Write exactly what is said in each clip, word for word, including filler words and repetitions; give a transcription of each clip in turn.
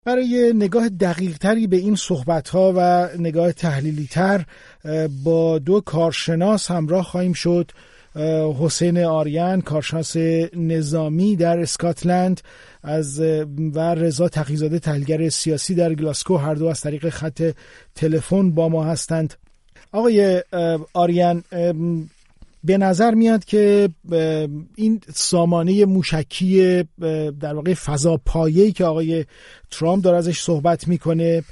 برای نگاه دقیق تری به این صحبت ها و نگاه تحلیلی تر با دو کارشناس همراه خواهیم شد. حسین آریان، کارشناس نظامی در اسکاتلند از و رضا تقی‌زاده، تحلیلگر سیاسی در گلاسکو، هر دو از طریق خط تلفن با ما هستند. آقای آریان، به نظر میاد که این سامانه موشکی در واقع فضاپایه‌ای که آقای ترامپ داره ازش صحبت میکنه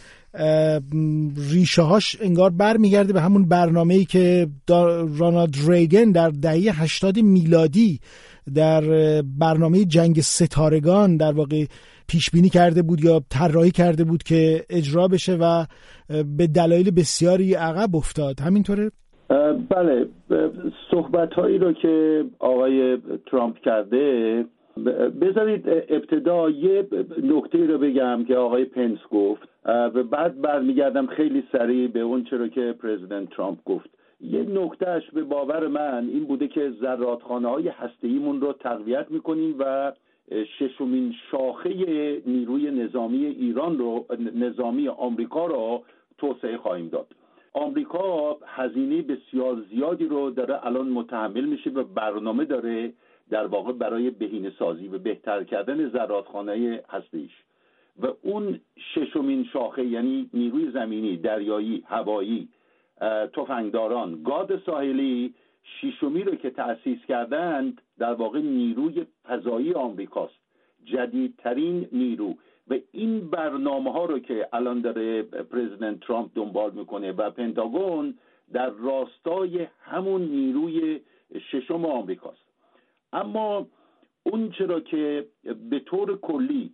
ریشه هاش انگار برمیگرده به همون برنامه‌ای که رونالد ریگن در دهه هشتاد میلادی در برنامه جنگ ستارگان در واقع پیش بینی کرده بود یا طراحی کرده بود که اجرا بشه و به دلایل بسیاری عقب افتاد. همینطوره؟ بله، صحبت هایی رو که آقای ترامپ کرده، بذارید ابتدا یه نکته رو بگم که آقای پنس گفت و بعد برمیگردم خیلی سریع به اون چرا که پرزیدنت ترامپ گفت. یه نکتهش به باور من این بوده که زرادخانه های هسته‌ایمون رو تقویت میکنیم و ششمین شاخه نیروی نظامی ایران رو، نظامی آمریکا رو توسعه خواهیم داد. آمریکا هزینه بسیار زیادی رو داره الان متحمل میشه و برنامه داره در واقع برای بهینه سازی و بهتر کردن زرادخانه هسته‌ایش و اون ششمین شاخه یعنی نیروی زمینی، دریایی، هوایی، تفنگداران، گارد ساحلی، ششمی رو که تأسیس کردند در واقع نیروی فضایی آمریکاست، جدیدترین نیرو. و این برنامه ها رو که الان داره پرزیدنت ترامپ دنبال میکنه و پنتاگون در راستای همون نیروی ششم آمریکاست. اما اون چرا که به طور کلی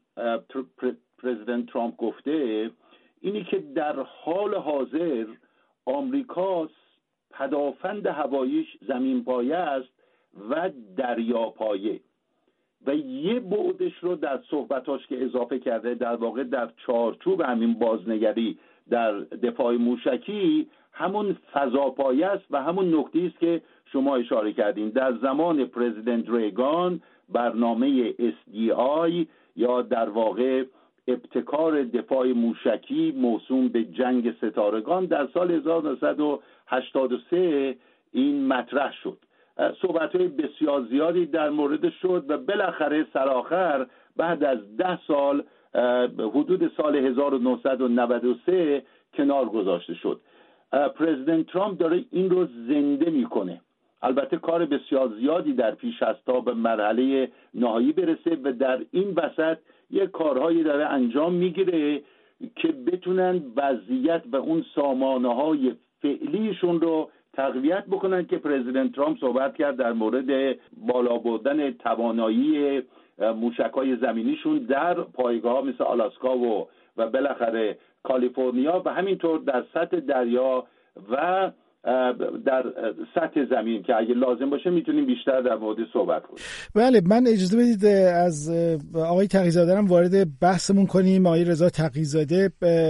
پرزیدنت ترامپ گفته اینی که در حال حاضر آمریکا پدافند هواییش زمین پایه است و دریا پایه و یه بعدش رو در صحبتاش که اضافه کرده در واقع در چارچوب همین بازنگری در دفاع موشکی همون فضاپایه است و همون نکته‌ای است که شما اشاره کردین. در زمان پرزیدنت ریگان برنامه اس دی آی یا در واقع ابتکار دفاع موشکی موسوم به جنگ ستارگان در سال هزار و نهصد و هشتاد و سه این مطرح شد. صحبت‌های بسیار زیادی در مورد شد و بالاخره سرآخر بعد از ده سال حدود سال هزار و نهصد و نود و سه کنار گذاشته شد. پرزیدنت ترامپ داره این رو زنده میکنه. البته کار بسیار زیادی در پیش است تا به مرحله نهایی برسه و در این وسط یک کارهایی داره انجام میگیره که بتونن وضعیت و اون سامانه‌های فعلیشون رو تقویت بکنن که پرزیدنت ترامپ صحبت کرد در مورد بالا بردن توانایی موشک‌های زمینیشون در پایگاه مثل آلاسکا و و بالاخره کالیفرنیا و همینطور در سطح دریا و در سطح زمین که اگه لازم باشه میتونیم بیشتر در مورد صحبت کنیم. بله، من اجازه بدید از آقای تقی‌زاده هم وارد بحثمون کنیم. آقای رضا تقی‌زاده،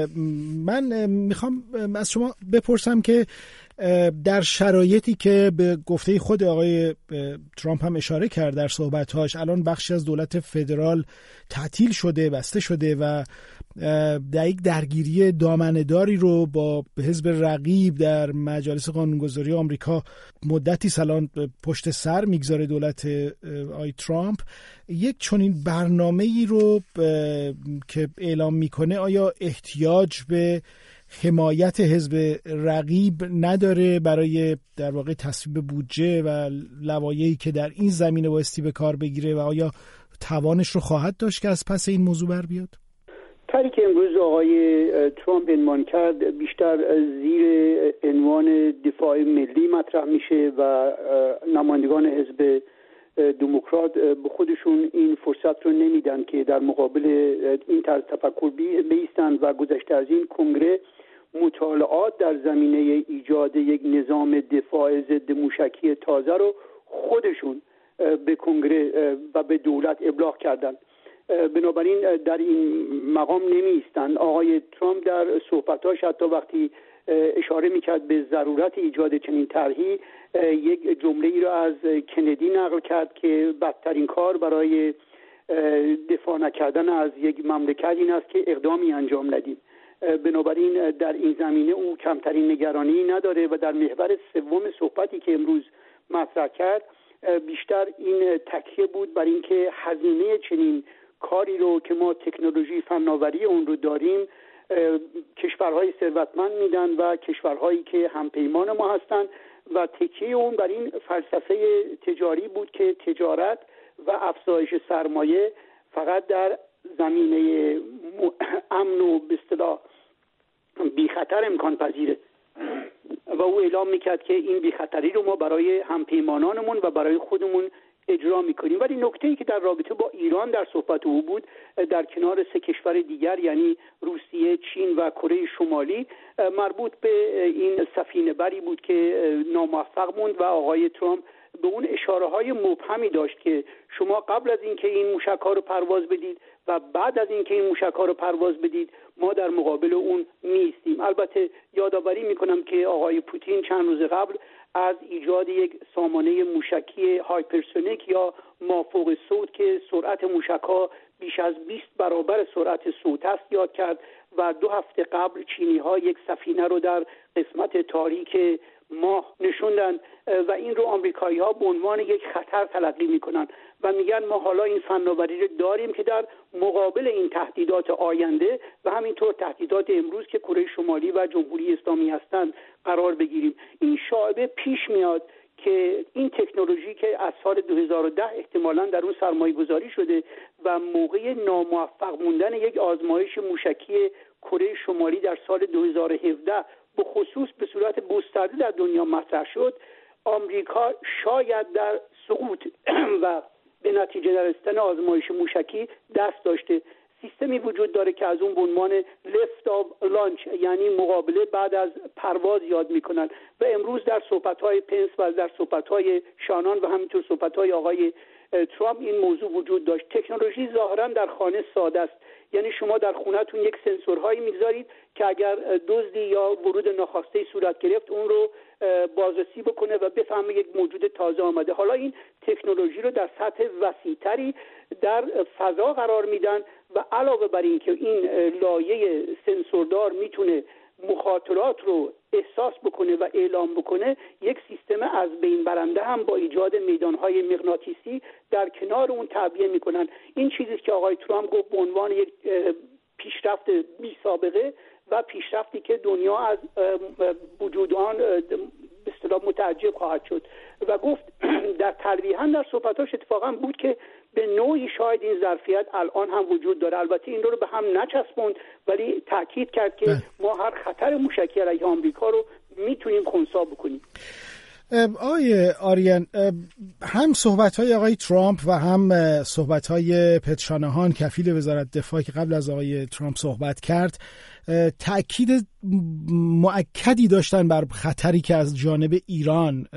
من میخوام از شما بپرسم که در شرایطی که به گفته خود آقای ترامپ هم اشاره کرد در صحبت‌هاش، الان بخشی از دولت فدرال تعطیل شده، بسته شده و در یک درگیری دامنه‌داری رو با حزب رقیب در مجالس قانونگذاری آمریکا مدتی سالان پشت سر میگذاره دولت آقای ترامپ، یک چنین برنامه‌ای رو که اعلام میکنه آیا احتیاج به حمایت حزب رقیب نداره برای در واقع تصویب بودجه و لوایحی که در این زمینه بایستی به کار بگیره و آیا توانش رو خواهد داشت که از پس این موضوع بر بیاد؟ طوری که امروز آقای ترامپ عنوان کرد بیشتر زیر عنوان دفاع ملی مطرح میشه و نمایندگان حزب دموکرات به خودشون این فرصت رو نمیدن که در مقابل این طرز تفکر بیستن و گذشته از این کنگره مطالعات در زمینه ایجاد یک نظام دفاع ضد موشکی تازه رو خودشون به کنگره و به دولت ابلاغ کردن. بنابراین در این مقام نمیستن. آقای ترامپ در صحبتاش حتی وقتی اشاره میکرد به ضرورت ایجاد چنین طرحی یک جمله ای را از کندی نقل کرد که بدترین کار برای دفاع نکردن از یک مملکت این است که اقدامی انجام ندیم. بنابراین در این زمینه او کمترین نگرانی نداره و در محور سوم صحبتی که امروز مطرح کرد بیشتر این تکیه بود بر اینکه هزینه چنین کاری رو که ما تکنولوژی فناوری اون رو داریم کشورهای ثروتمند میدن و کشورهایی که همپیمان ما هستند و تکیه اون بر این فلسفه تجاری بود که تجارت و افزایش سرمایه فقط در زمینه امن و به اصطلاح بی خطر امکان پذیره و او اعلام میکرد که این بی خطری رو ما برای همپیمانانمون و برای خودمون اجرا میکنیم. ولی نکته‌ای که در رابطه با ایران در صحبت او بود در کنار سه کشور دیگر یعنی روسیه، چین و کره شمالی مربوط به این سفینه بری بود که ناموفق موند و آقای ترامپ به اون اشاره های مبهمی داشت که شما قبل از اینکه این موشک‌ها رو پرواز بدید و بعد از اینکه این موشک‌ها رو پرواز بدید ما در مقابل اون میستیم. البته یادآوری میکنم که آقای پوتین چند روز قبل از ایجاد یک سامانه موشکی هایپرسونیک یا مافوق صوت که سرعت موشک‌ها بیش از بیست برابر سرعت صوت است یاد کرد و دو هفته قبل چینی‌ها یک سفینه رو در قسمت تاریک ماه نشوندن و این رو آمریکایی‌ها به عنوان یک خطر تلقی میکنن و میگن ما حالا این فناوری رو داریم که در مقابل این تهدیدات آینده و همینطور تهدیدات امروز که کره شمالی و جمهوری اسلامی هستند قرار بگیریم. این شایبه پیش میاد که این تکنولوژی که از سال دو هزار و ده احتمالاً در اون سرمایه گذاری شده و موقع ناموفق موندن یک آزمایش موشکی کره شمالی در سال دو هزار و هفده به خصوص به صورت گسترده در دنیا مطرح شد، آمریکا شاید در سقوط و به نتیجه نرسیدن آزمایش موشکی دست داشته. سیستمی وجود داره که از اون به عنوان لفت آف لانچ یعنی مقابله بعد از پرواز یاد میکنن و امروز در صحبت‌های پنس و در صحبت‌های شانان و همینطور صحبت‌های آقای ترامپ این موضوع وجود داشت. تکنولوژی ظاهراً در خانه ساده است، یعنی شما در خونه‌تون یک سنسورهایی می‌گذارید که اگر دزدی یا ورود ناخواسته صورت گرفت اون رو بازرسی بکنه و بفهمه یک موجود تازه آمده. حالا این تکنولوژی رو در سطح وسیع‌تری در فضا قرار میدن و علاوه بر این که این لایه سنسوردار میتونه مخاطرات رو احساس بکنه و اعلام بکنه، یک سیستم از بین برنده هم با ایجاد میدانهای مغناطیسی در کنار اون تعبیه میکنن. این چیزی که آقای ترامپ گفت به عنوان یک پیشرفت بی سابقه و پیشرفتی که دنیا از وجود آن به اصطلاح متعجب خواهد شد و گفت در تلویحاً در صحبتاش اتفاقا بود که به نوعی شاید این ظرفیت الان هم وجود داره. البته این رو به هم نچسبوند ولی تاکید کرد که ما هر خطر موشکی علیه آمریکا رو میتونیم خنثی بکنیم. آقای آریان، هم صحبت‌های آقای ترامپ و هم صحبت‌های پت شاناهان کفیل وزارت دفاع که قبل از آقای ترامپ صحبت کرد تأکید مؤکدی داشتن بر خطری که از جانب ایران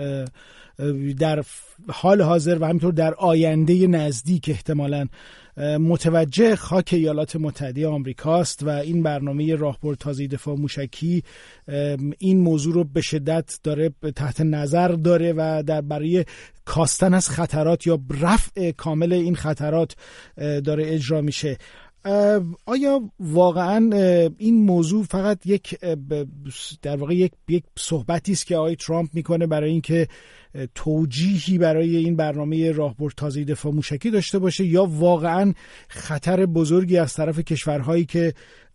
در حال حاضر و همینطور در آینده نزدیک احتمالاً متوجه خاک ایالات متحده آمریکاست و این برنامه راهبردسازی دفاع موشکی این موضوع رو به شدت داره تحت نظر داره و در برای کاستن از خطرات یا رفع کامل این خطرات داره اجرا میشه. آیا واقعا این موضوع فقط یک در واقع یک یک صحبتی است که آقای ترامپ میکنه برای اینکه توجیهی برای این برنامه راهبردسازی دفاع موشکی داشته باشه یا واقعا خطر بزرگی از طرف کشورهایی که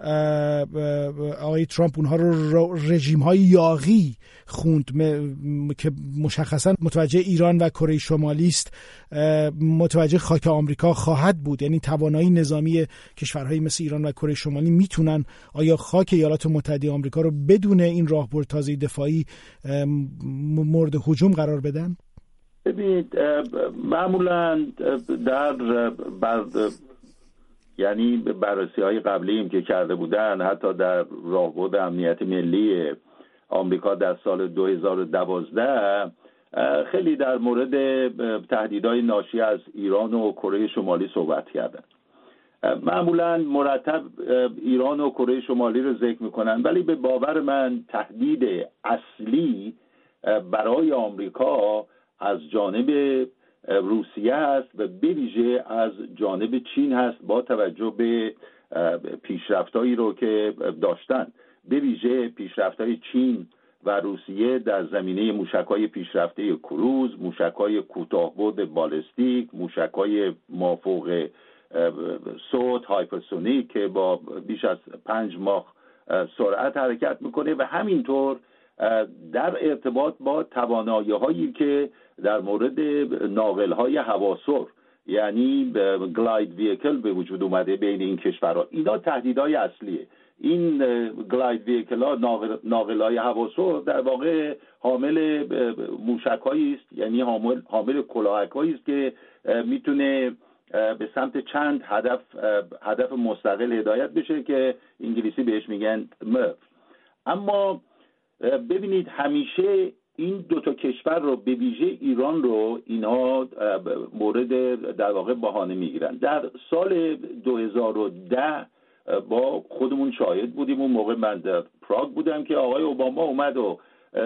آقای ترامپ اونها رو رژیم‌های یاغی خوند که مشخصا متوجه ایران و کره شمالی است متوجه خاک آمریکا خواهد بود؟ یعنی توانایی نظامی کشورهایی مثل ایران و کره شمالی میتونن آیا خاک ایالات متحده آمریکا رو بدون این راهبردسازی دفاعی مورد هجوم قرار بدن؟ ببینید معمولا در بر یعنی بررسی های قبلی هم که کرده بودن حتی در راهبرد امنیت ملی آمریکا در سال دو هزار و دوازده خیلی در مورد تهدیدهای ناشی از ایران و کره شمالی صحبت کردن. معمولا مرتب ایران و کره شمالی رو ذکر میکنن ولی به باور من تهدید اصلی برای آمریکا از جانب روسیه هست و به ویژه از جانب چین هست با توجه به پیشرفتایی رو که داشتن، به ویژه پیشرفت‌های چین و روسیه در زمینه موشک‌های پیشرفته کروز، موشک‌های کوتاه‌بعد بالستیک، موشک‌های مافوق صوت هایپرسونیک که با بیش از پنج ماخ سرعت حرکت میکنه و همینطور در ارتباط با توانایی‌هایی که در مورد ناقل‌های هواسر یعنی گلاید ویکل به وجود اومده بین این کشورها. اینا تهدیدهای اصلیه. این گلاید ویکل ها، ناقل‌های هواسر در واقع حامل موشک‌هایی است، یعنی حامل حامل کلاهک‌هایی است که میتونه به سمت چند هدف هدف مستقل هدایت بشه که انگلیسی بهش میگن مرف. اما ببینید همیشه این دو تا کشور رو به ویژه ایران رو اینها مورد در واقع بهانه میگیرن. در سال دو هزار و ده با خودمون شاهد بودیم، اون موقع من در پراگ بودم که آقای اوباما اومد و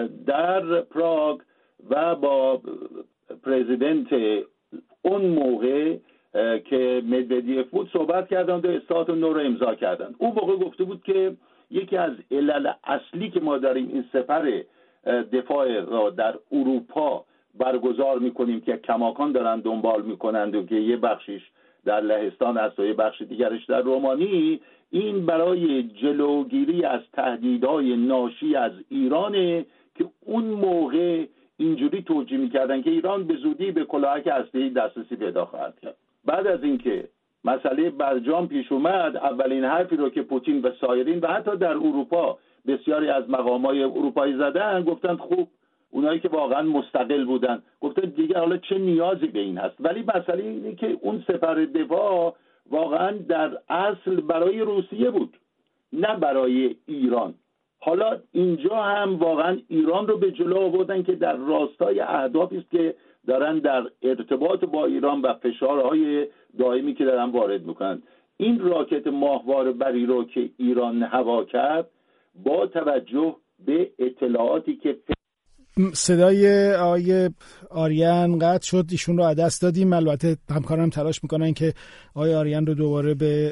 در پراگ و با پرزیدنت اون موقع که مدودیف بود صحبت کردن و استاتو نو رو امضا کردن. اون موقع گفته بود که یکی از علل اصلی که ما داریم این سپر دفاع را در اروپا برگزار میکنیم که کماکان دارن دنبال میکنند و که یه بخشش در لهستان است و یه بخش دیگرش در رومانی، این برای جلوگیری از تهدیدهای ناشی از ایرانه که اون موقع اینجوری توجیه میکردن که ایران به زودی به کلاهک هسته‌ای دسترسی پیدا خواهد کرد. بعد از اینکه مسئله برجام پیش اومد، اولین حرفی رو که پوتین و سایرین و حتی در اروپا بسیاری از مقامات اروپایی زدن، گفتن خوب اونایی که واقعا مستقل بودن گفتن دیگه حالا چه نیازی به این هست. ولی مسئله اینه که اون سپر دفاع واقعا در اصل برای روسیه بود نه برای ایران. حالا اینجا هم واقعا ایران رو به جلو آوردن که در راستای اهدافی است که دارن در ارتباط با ایران و فشارهای دائمی که دارن وارد میکنن. این راکت ماهواره بری رو که ایران هوا کرد با توجه به اطلاعاتی که صدای آقای آریان قطع شد، ایشون رو از دست دادیم. البته همکارانم تلاش میکنن که آقای آریان رو دوباره به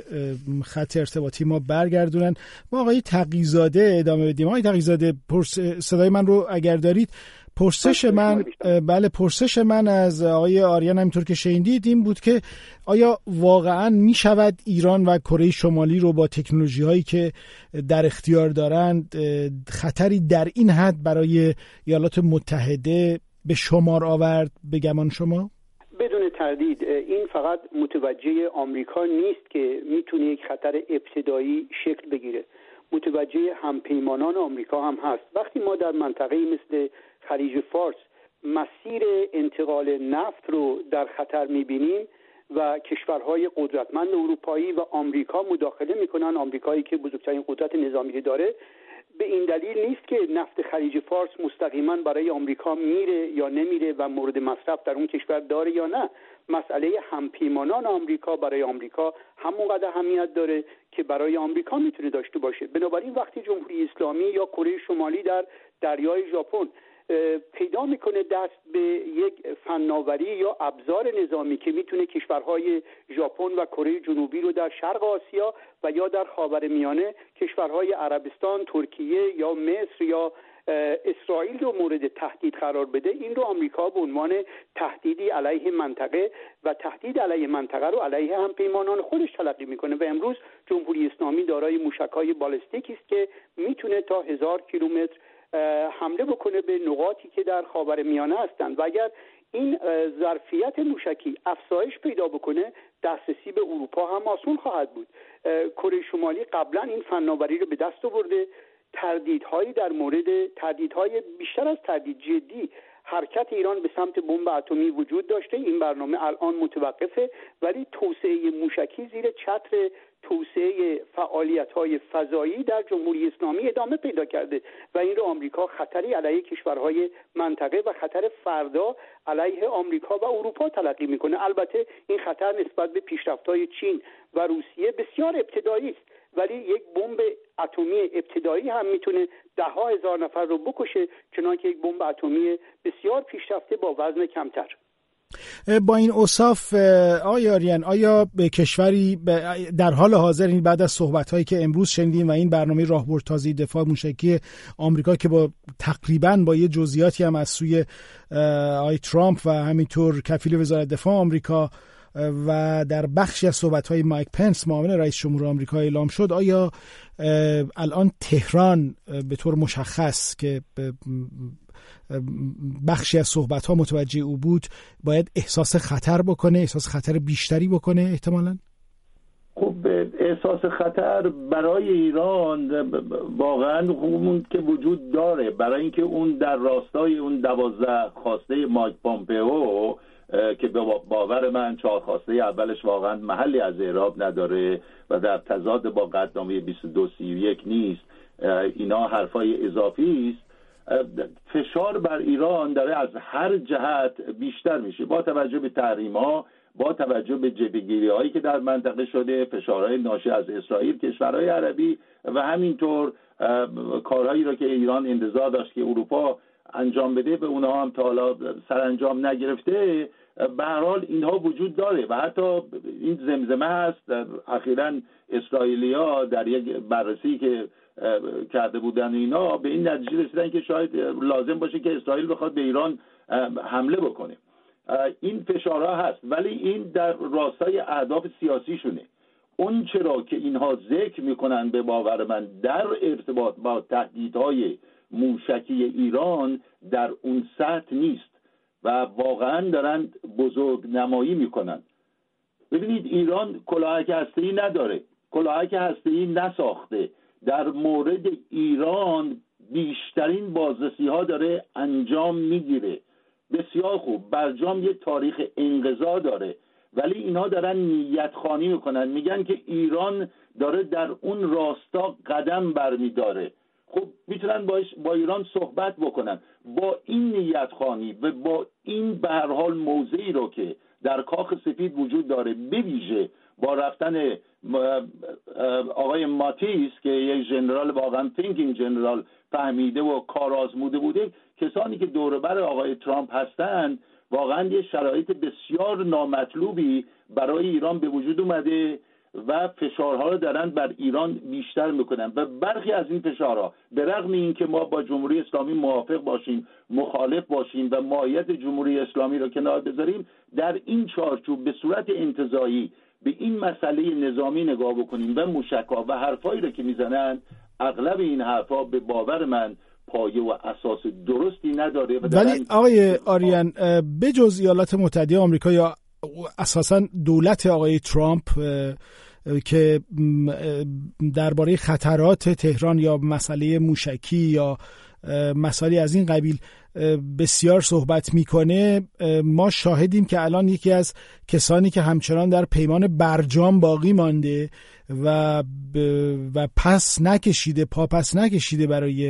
خط ارتباطی ما برگردونن. ما آقای تقی‌زاده ادامه بدیم. آقای تقی‌زاده صدای من رو اگر دارید، پرسش من بله پرسش من از آقای آریان همینطور که شنیدید این بود که آیا واقعا می شود ایران و کره شمالی رو با تکنولوژی هایی که در اختیار دارند خطری در این حد برای ایالات متحده به شمار آورد به گمان شما؟ بدون تردید این فقط متوجه آمریکا نیست که میتونه یک خطر ابتدایی شکل بگیره، متوجه همپیمانان آمریکا هم هست. وقتی ما در منطقه مثل خلیج فارس مسیر انتقال نفت رو در خطر می‌بینیم و کشورهای قدرتمند اروپایی و آمریکا مداخله می‌کنن، آمریکایی که بزرگترین قدرت نظامی داره، به این دلیل نیست که نفت خلیج فارس مستقیما برای آمریکا میره یا نمیره و مورد مصرف در اون کشور داره یا نه. مسئله همپیمانان آمریکا برای آمریکا همونقدر اهمیت داره که برای آمریکا میتونه داشته باشه. بنابراین وقتی جمهوری اسلامی یا کره شمالی در دریای ژاپن پیدا میکنه دست به یک فناوری یا ابزار نظامی که میتونه کشورهای ژاپن و کره جنوبی رو در شرق آسیا و یا در خاورمیانه کشورهای عربستان، ترکیه یا مصر یا اسرائیل رو مورد تهدید قرار بده، این رو آمریکا به عنوان تهدیدی علیه منطقه و تهدید علیه منطقه رو علیه همپیمانان خودش تلقی میکنه و امروز جمهوری اسلامی دارای موشک‌های بالستیکی است که میتونه تا هزار کیلومتر حمله بکنه به نقاطی که در خاورمیانه هستند و اگر این ظرفیت موشکی افزایش پیدا بکنه دسترسی به اروپا هم آسون خواهد بود. کره شمالی قبلا این فناوری رو به دست آورده، تردیدهایی در مورد تردیدهای بیشتر از تردید جدی حرکت ایران به سمت بمب اتمی وجود داشته. این برنامه الان متوقفه ولی توسعه موشکی زیر چتر توسعه فعالیت‌های فضایی در جمهوری اسلامی ادامه پیدا کرده و این رو آمریکا خطری علیه کشورهای منطقه و خطر فردا علیه آمریکا و اروپا تلقی میکنه. البته این خطر نسبت به پیشرفت‌های چین و روسیه بسیار ابتدایی است ولی یک بمب اتمی ابتدایی هم میتونه ده ها هزار نفر رو بکشه، چنانکه یک بمب اتمی بسیار پیشرفته با وزن کمتر. با این اوصاف آقای آریان، آیا به کشوری در حال حاضر، این بعد از صحبت‌هایی که امروز شنیدیم و این برنامه راهبردسازی دفاع موشکی آمریکا که با تقریباً با یه جزئیاتی هم از سوی آقای ترامپ و همینطور کفیل وزارت دفاع آمریکا و در بخشی از صحبت‌های مایک پنس معاون رئیس جمهور آمریکا اعلام شد، آیا الان تهران به طور مشخص که بخشی از صحبت‌ها متوجه او بود باید احساس خطر بکنه، احساس خطر بیشتری بکنه احتمالاً؟ خب احساس خطر برای ایران واقعا اون که وجود داره، برای اینکه اون در راستای اون دوازده خواسته مایک پامپئو که به باور من چهار خواسته اولش واقعا محلی از اعراب نداره و در تضاد با قطعنامه بیست و دو سی و یک نیست، اینا حرفای اضافی است. فشار بر ایران داره از هر جهت بیشتر میشه با توجه به تحریم‌ها، با توجه به جبهه‌گیری‌هایی که در منطقه شده، فشارهای ناشی از اسرائیل، کشورهای عربی و همینطور کارهایی را که ایران انتظار داشت که اروپا انجام بده به اونها هم تا حالا سرانجام نگرفته. به هر حال اینها وجود داره و حتی این زمزمه هست اخیراً اسرائیلی‌ها در یک بررسی که کرده بودن اینا به این نتیجه رسیدن که شاید لازم باشه که اسرائیل بخواد به ایران حمله بکنه. این فشارها هست ولی این در راستای اهداف سیاسیشونه. اون چرا که اینها ذکر میکنن به باور من در ارتباط با تهدیدهای موشکی ایران در اون سطح نیست و واقعا دارن بزرگ نمایی میکنن. ببینید ایران کلاهک هسته‌ای نداره، کلاهک هسته‌ای نساخته. در مورد ایران بیشترین بازرسی ها داره انجام میگیره. بسیار خوب، برجام یه تاریخ انقضا داره ولی اینا دارن نیت خوانی میکنن، میگن که ایران داره در اون راستا قدم برمیداره. خب میتونن با, با ایران صحبت بکنن. با این نیت خوانی و با این به هر حال موضعی رو که در کاخ سفید وجود داره، به ویژه با رفتن آقای ماتیس که یک ژنرال واقعا تینکینگ ژنرال فهمیده و کارآزموده بوده، کسانی که دور بر آقای ترامپ هستند، واقعا یه شرایط بسیار نامطلوبی برای ایران به وجود اومده و فشارها رو دارن بر ایران بیشتر میکنن و برخی از این فشارها به رغم اینکه ما با جمهوری اسلامی موافق باشیم، مخالف باشیم و ماهیت جمهوری اسلامی رو کنار بذاریم، در این چارچوب به صورت انتزاعی به این مسئله نظامی نگاه بکنیم و موشک‌ها و حرفایی رو که میزنن، اغلب این حرفا به باور من پایه و اساس درستی نداره. ولی آقای آریان، به جز ایالات متحده آمریکا یا اساساً دولت آقای ترامپ که درباره خطرات تهران یا مسئله موشکی یا مسائلی از این قبیل بسیار صحبت میکنه، ما شاهدیم که الان یکی از کسانی که همچنان در پیمان برجام باقی مانده و و پس نکشیده پا پس نکشیده برای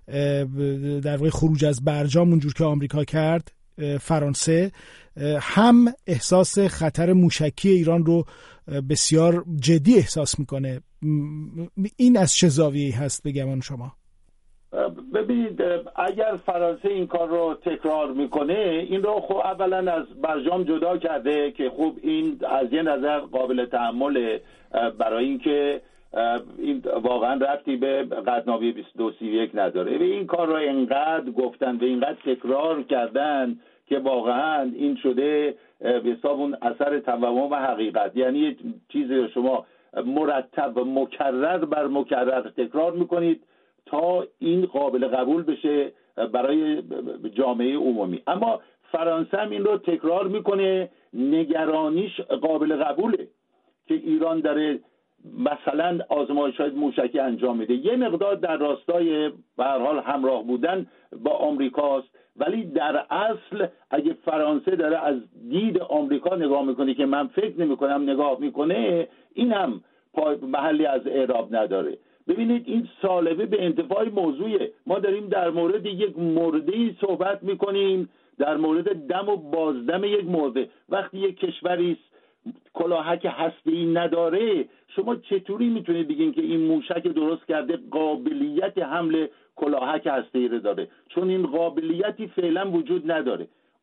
در واقع خروج از برجام اونجور که آمریکا کرد، فرانسه، هم احساس خطر موشکی ایران رو بسیار جدی احساس میکنه. این از چه زاویه‌ای هست بگمان شما؟ ببینید، اگر فرانسه این کار رو تکرار میکنه، این رو خب اولا از برجام جدا کرده که خب این از یه نظر قابل تحمله، برای اینکه این واقعا ربطی به قطعنامه بیست و دو سی و یک نداره و این کار رو اینقدر گفتن و اینقدر تکرار کردن که واقعا این شده به حساب اون اثر توهم و حقیقت، یعنی چیزی رو شما مرتب مکرر بر مکرر تکرار میکنید تا این قابل قبول بشه برای جامعه عمومی. اما فرانسه هم این رو تکرار میکنه، نگرانیش قابل قبوله که ایران داره مثلا آزمایش‌های موشکی انجام میده، یه مقدار در راستای به هر حال همراه بودن با آمریکاست، ولی در اصل اگه فرانسه داره از دید آمریکا نگاه میکنه که من فکر نمیکنم نگاه میکنه، این هم محلی از اعراب نداره. ببینید این سالبه به انتفاع موضوعه. ما داریم در مورد یک مرده‌ای صحبت میکنیم، در مورد دم و بازدم یک مرده. وقتی یک کشوری کلاهک هسته‌ای نداره، شما چطوری میتونید بگین که این موشک درست کرده قابلیت حمل کلاهک هسته‌ای رو داره؟ چون این قابلیتی فعلا وجود نداره.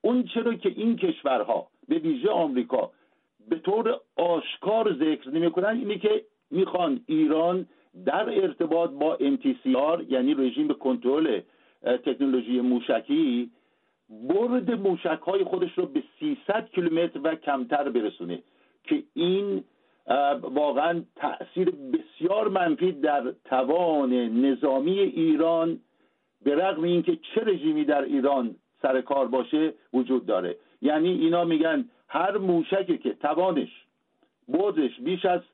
اون چرا که این کشورها به ویژه آمریکا به طور آشکار ذکر نمی‌کنن اینه که میخوان ایران در ارتباط با ام تی سی آر یعنی رژیم کنترل تکنولوژی موشکی برد موشک‌های خودش رو به سیصد کیلومتر و کمتر برسونه که این واقعا تأثیر بسیار منفی در توان نظامی ایران به رغم اینکه چه رژیمی در ایران سر کار باشه وجود داره. یعنی اینا میگن هر موشکی که توانش بردش بیش از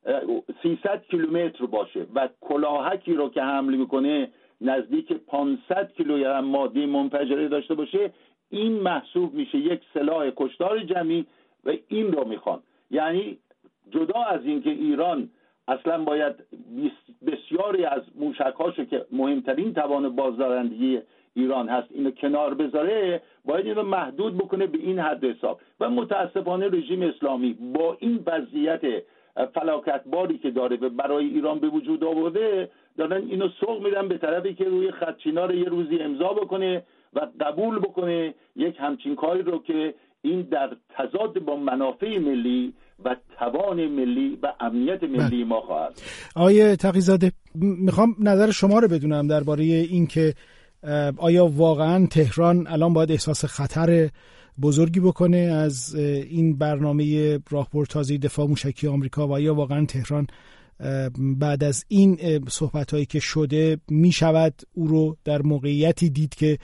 سیصد کیلومتر باشه و کلاهکی رو که حمل میکنه نزدیک پانصد کیلوگرم ماده منفجره داشته باشه، این محسوب میشه یک سلاح کشتار جمعی و این رو میخوان. یعنی جدا از اینکه ایران اصلا باید بسیاری از موشک‌هاشو که مهمترین توان بازدارندگی ایران هست اینو کنار بذاره، باید اینو محدود بکنه به این حد حساب. و متاسفانه رژیم اسلامی با این وضعیت فلاکتباری که داره و برای ایران به وجود آورده، دارن اینو سوق میدن به طرفی که روی خط چینا رو یه روزی امضا بکنه و قبول بکنه یک همچین کاری رو که این در تضاد با منافع ملی و توان ملی و امنیت ملی ما خواهد. آقای تقی‌زاده، میخوام نظر شما رو بدونم درباره این که آیا واقعا تهران الان باید احساس خطر بزرگی بکنه از این برنامه راهبردسازی دفاع موشکی آمریکا و آیا واقعا تهران بعد از این صحبت‌هایی که شده می شود او رو در موقعیتی دید که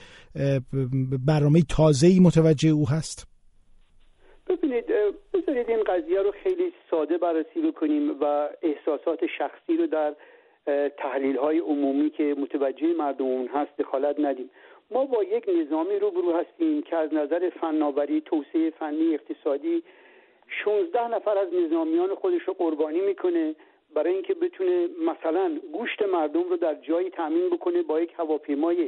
برنامه تازه‌ای متوجه او هست؟ ببینید، بذارید این قضیه رو خیلی ساده بررسی بکنیم و احساسات شخصی رو در تحلیل‌های عمومی که متوجه مردم اون هست دخالت ندیم. ما با یک نظامی روبرو هستیم که از نظر فناوری، توسعه فنی، اقتصادی شانزده نفر از نظامیان خودش رو قربانی میکنه برای اینکه بتونه مثلا گوشت مردم رو در جایی تامین بکنه با یک هواپیمای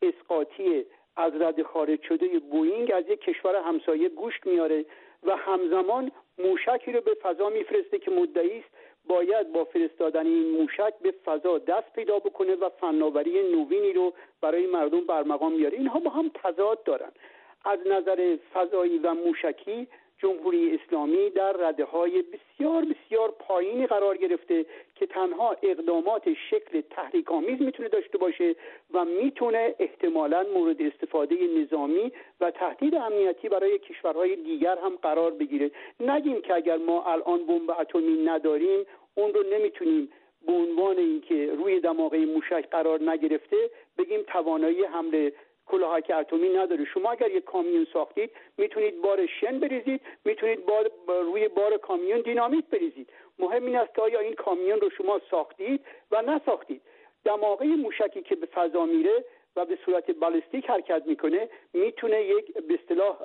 اسقاطی از رده خارج شده بوئینگ از یک کشور همسایه گوشت میاره و همزمان موشکی رو به فضا میفرسته که مدعی است باید با فرستادن این موشک به فضا دست پیدا بکنه و فناوری نوینی رو برای مردم برمقام بیاره. اینها با هم تضاد دارن. از نظر فضایی و موشکی جمهوری اسلامی در رده‌های بسیار بسیار پایینی قرار گرفته که تنها اقدامات شکل تحریک‌آمیز میتونه داشته باشه و میتونه احتمالاً مورد استفاده نظامی و تهدید امنیتی برای کشورهای دیگر هم قرار بگیره. نگیم که اگر ما الان بمب اتمی نداریم اون رو نمیتونیم به عنوان اینکه روی دماغه موشک قرار نگرفته بگیم توانایی حمله کلاهک اتمی نداره. شما اگر یک کامیون ساختید میتونید بار شن بریزید، میتونید بار روی بار کامیون دینامیت بریزید. مهم این است که آیا این کامیون رو شما ساختید و نساختید. دماغه موشکی که به فضا میره و به صورت بالستیک حرکت میکنه میتونه یک به اصطلاح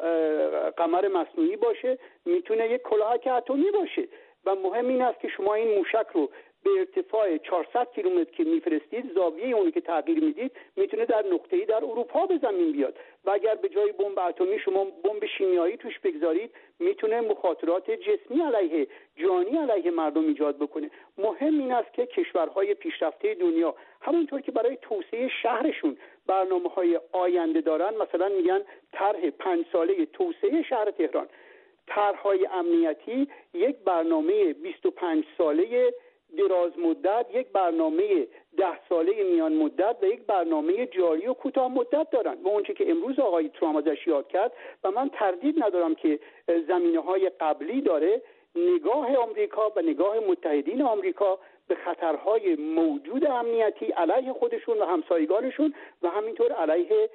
قمر مصنوعی باشه، میتونه یک کلاهک اتمی باشه و مهم این است که شما این موشک رو به ارتفاع چهارصد کیلومتر که میفرستید، زاویه اون که تغییر میدید میتونه در نقطه‌ای در اروپا به زمین بیاد و اگر به جای بمب اتمی شما بمب شیمیایی توش بگذارید میتونه مخاطرات جسمی علیه جانی علیه مردم ایجاد بکنه. مهم این است که کشورهای پیشرفته دنیا همونطور که برای توسعه شهرشون برنامه‌های آینده دارن، مثلا میگن طرح پنج ساله توسعه شهر تهران، طرح‌های امنیتی یک برنامه بیست و پنج ساله دراز مدت، یک برنامه ده ساله میان مدت و یک برنامه جاری و کوتاه مدت دارن. و اونچه که امروز آقای ترامپ ازش یاد کرد و من تردید ندارم که زمینه‌های قبلی داره، نگاه آمریکا و نگاه متحدین آمریکا به خطرهای موجود امنیتی علیه خودشون و همسایگانشون و همینطور علیه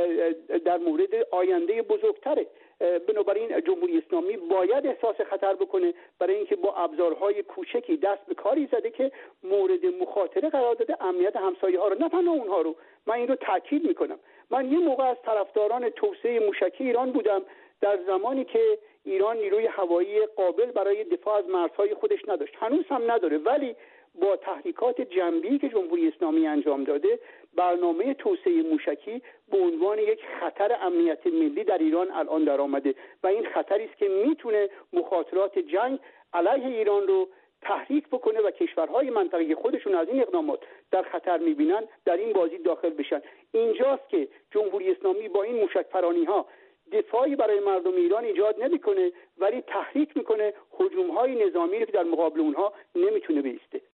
در مورد آینده بزرگتره. بنابراین جمهوری اسلامی باید احساس خطر بکنه برای اینکه با ابزارهای کوچکی دست به کاری زده که مورد مخاطره قرار داده امنیت همسایه ها رو، نه تنها اونها رو. من این رو تاکید میکنم. من یه موقع از طرفداران توسعه موشکی ایران بودم در زمانی که ایران نیروی هوایی قابل برای دفاع از مرزهای خودش نداشت، هنوز هم نداره، ولی با تحریکات جنبی که جمهوری اسلامی انجام داده برنامه توسعه موشکی به عنوان یک خطر امنیت ملی در ایران الان در آمده و این خطری است که میتونه مخاطرات جنگ علیه ایران رو تحریک بکنه و کشورهای منطقه خودشون از این اقدامات در خطر میبینن در این بازی داخل بشن. اینجاست که جمهوری اسلامی با این موشک پرانی ها دفاعی برای مردم ایران ایجاد نمیکنه، ولی تحریک میکنه هجوم‌های نظامی رو که در مقابل اونها نمیتونه بایسته.